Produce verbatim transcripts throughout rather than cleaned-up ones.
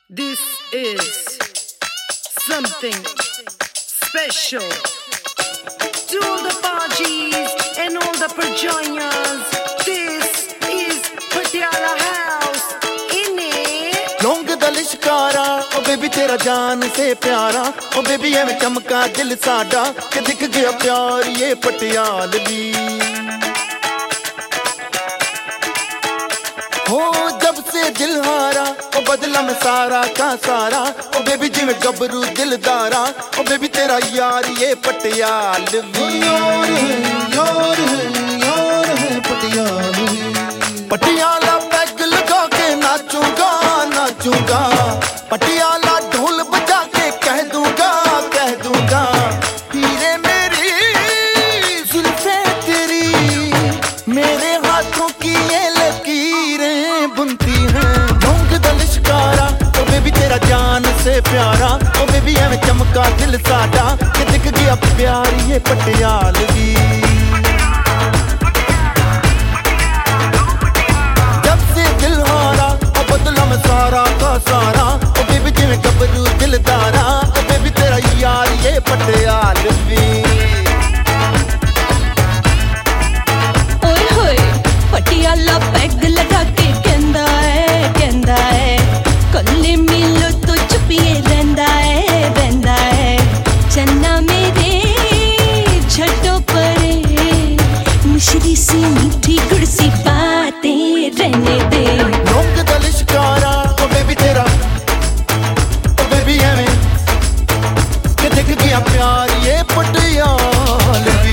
This is something special to all the Pajis and all the Prajanas. This is Patiala House. इन्हें लौंग दा लिशकारा ओ baby तेरा जान से प्यारा ओ बेबी एवें चमका दिल साडा कि दिख गया प्यार ये पटियालवी हो जब से दिल हारा ओ बदला में सारा का सारा ओ बेबी जिवें गबरू दिलदारा ओ बेबी तेरा यार ये पटियालवी यार है यार है यार है पटियालवी पटियाला पैग लगा के नाचूंगा नाचूंगा पटियाला ढोल बजा के कह दूंगा कह दूंगा हीरे मेरी जुल्फे तेरी मेरे हाथों की ये लकीरें बुनती हैं लौंग दा लिशकारा ओ बेबी तेरा जान से प्यारा ओ बेबी एवें चमका दिल साडा कि दिख गया प्यार ये पटियालवी सारा का सारा ओ बेबी जिवें गबरू दिलदारा ओ बेबी तेरा यार ये पटियालवी ओए होए पटियाला पैग लगा के कहंदा है कहंदा है कल्ले मिलो तो चुपिए रहंदा है रहंदा है चन्ना मेरे छटो परे मिश्री सी मीठी गुड़ सी बातें रहने दे लौंग दा लिशकारा ओ बेबी तेरा ओ बेबी एवें कि दिख गया प्यार ये पटियालवी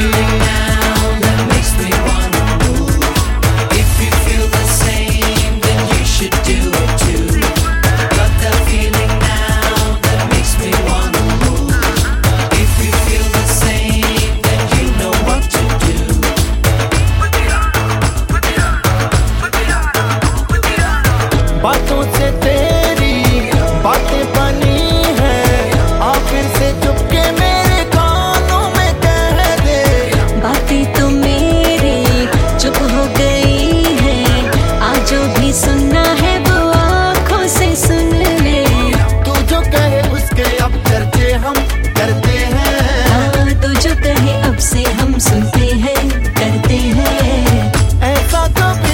बातों से तेरी बातें बनी है आखिर से चुपके मेरे कानों में कह दे बातें तो मेरी चुप हो गई है आज जो भी सुनना है वो आँखों से सुन ले तू जो कहे उसके अब चर्चे हम करते हैं हाँ तू जो कहे अब से हम सुनते हैं करते हैं ऐसा कभी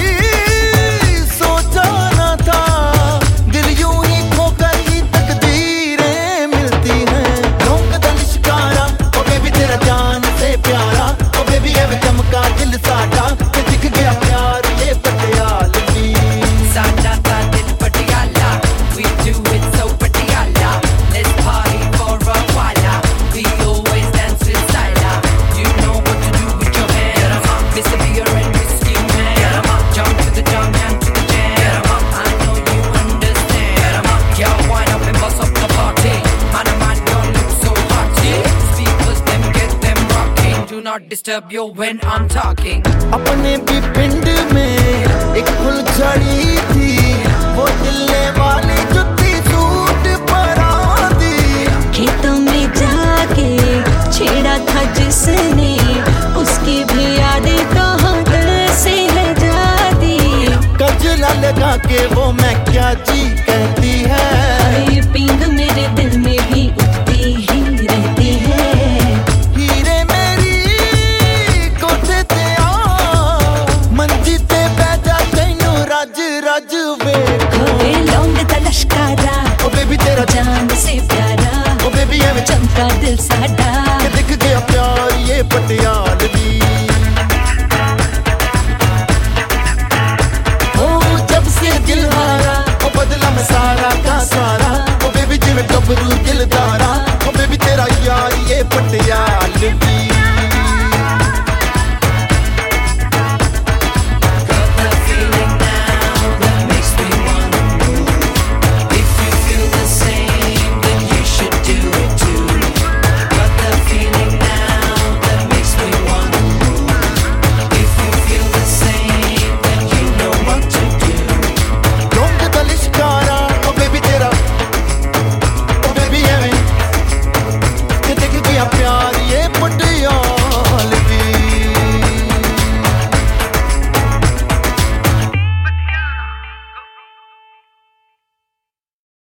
सोचा न था दिल यूं ही खोकर ही तकदीरें मिलती हैं लौंग दा लिशकारा ओ बेबी तेरा जान से प्यारा ओ बेबी एवें चमका दिल साडा कि दिख गया प्यार ये पटियालवी साडा सा दिल Patiala we do it so Patiala let's party for a while we always dance with style you know what to do with your hair Mister Beer and Whiskey Man jump to the jump and to the jam I know you understand girl wind up and bust up the party man oh man don't look so haughty speakers them get them rocking do not disturb you when I'm talking अपने भी पिंड में एक फुलझड़ी थी वो दिल्ले वाली जुत्ती सूट परा दी खेतों में जाके छेड़ा था जिसने उसकी भी यादें तो दिल से है जाती गजला लगा के वो मैं क्या जी कहती है ये पींग मेरे दिल में भी उठती ही रहती है हीरे मेरी कोठे ते आ मंजी ते बैठा तैनू रज रज वेखो ओए लौंग दा लश्कारा ओ बेबी तेरा जान से प्यारा ओ बेबी एवें चमका दिल साडा कि दिख गया प्यार ये पटियालवी ओ जब से दिल हारा ओ बदला में सारा का सारा ओ बेबी जिवें गबरू दिलदारा ओ बेबी तेरा यार ये पटियालवी